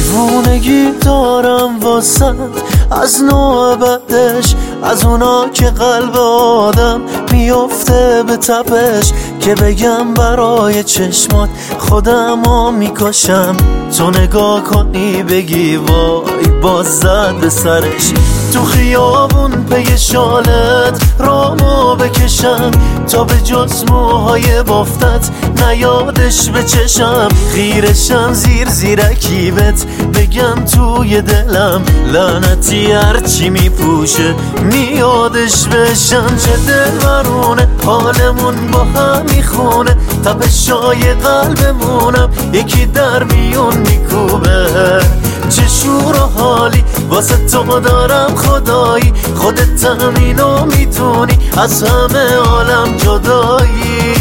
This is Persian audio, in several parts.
دیوونگی دارم واسد از نوع بعدش، از اونا که قلب آدم میفته به تپش، که بگم برای چشمات خودمو میکشم. تو نگاه کنی بگی وای باز زد به سرش، تو خیابون پی شالت رامو بکشم تا به جز موهای بافتت نیادش به چشم. خیرشم زیر زیرکیبت بگم توی دلم، لعنتی هرچی میپوشه میادش بشم. چه دلبرونه حالمون با هم میخونه، تپشای قلبمونم یکی در میون میکوبه. چه شور و حالی واسه تو دارم خدایی، خودت هم اینو میدونی از همه عالم جدایی.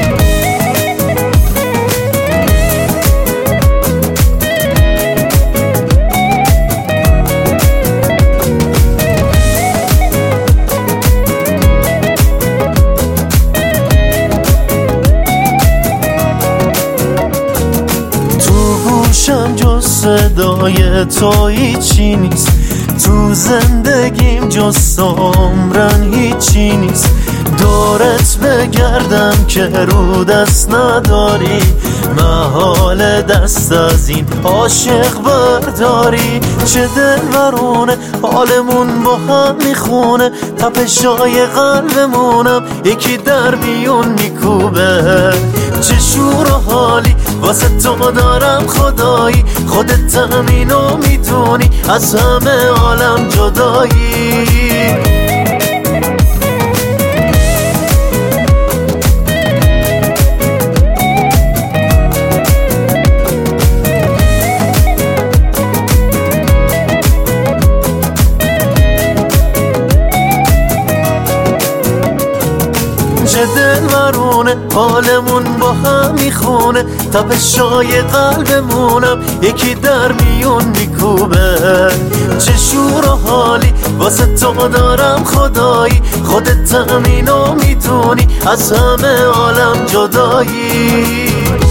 گوشم جز صدای تو هیچی نیست، تو زندگیم جز عمرن هیچی نیست. دورت بگردم که رو دست نداری، محال دست از این عاشق برداری. چه دلبرونه حالمون با هم میخونه، تپشای قلبمونم یکی در میون میکوبه. چه شور و حالی واسه تو دارم خدایی، خودت هم اینو میدونی از همه عالم جدایی. چه دلبرونه حالمون با هم میخونه، تپشای قلبمونم یکی در میون میکوبه. چه شور و حالی واسه تو دارم خدایی، خودت هم اینو میدونی از همه عالم جدایی.